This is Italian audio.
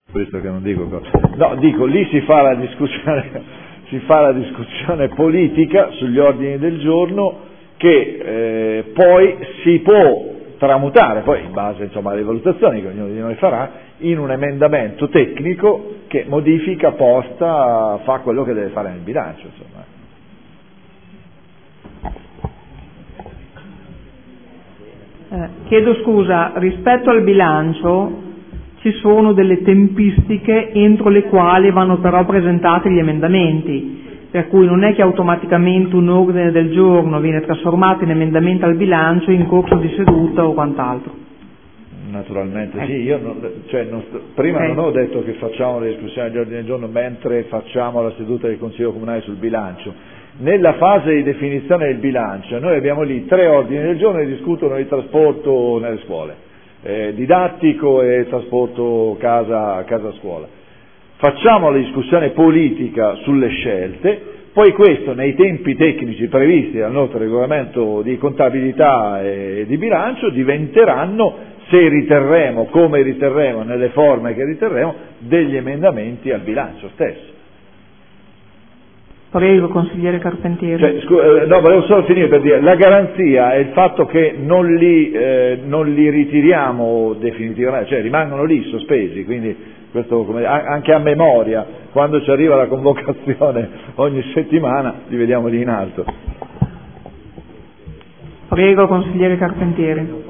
Visto che non dico cosa. No, dico, lì si fa la discussione politica sugli ordini del giorno che poi si può tramutare, poi in base insomma alle valutazioni che ognuno di noi farà, in un emendamento tecnico che modifica posta, fa quello che deve fare nel bilancio, insomma. Chiedo scusa, rispetto al bilancio ci sono delle tempistiche entro le quali vanno però presentati gli emendamenti, per cui non è che automaticamente un ordine del giorno viene trasformato in emendamento al bilancio in corso di seduta o quant'altro. Naturalmente sì, io prima non ho detto che facciamo le discussioni degli ordini del giorno mentre facciamo la seduta del Consiglio Comunale sul bilancio. Nella fase di definizione del bilancio noi abbiamo lì 3 ordini del giorno che discutono il trasporto nelle scuole, didattico e trasporto casa-scuola. Facciamo la discussione politica sulle scelte, poi questo nei tempi tecnici previsti dal nostro regolamento di contabilità e di bilancio diventeranno, se riterremo, come riterremo, nelle forme che riterremo, degli emendamenti al bilancio stesso. Prego, consigliere Carpentieri. Volevo solo finire per dire, la garanzia è il fatto che non li ritiriamo definitivamente, cioè rimangono lì sospesi, quindi questo anche a memoria, quando ci arriva la convocazione ogni settimana li vediamo lì in alto. Prego, consigliere Carpentieri.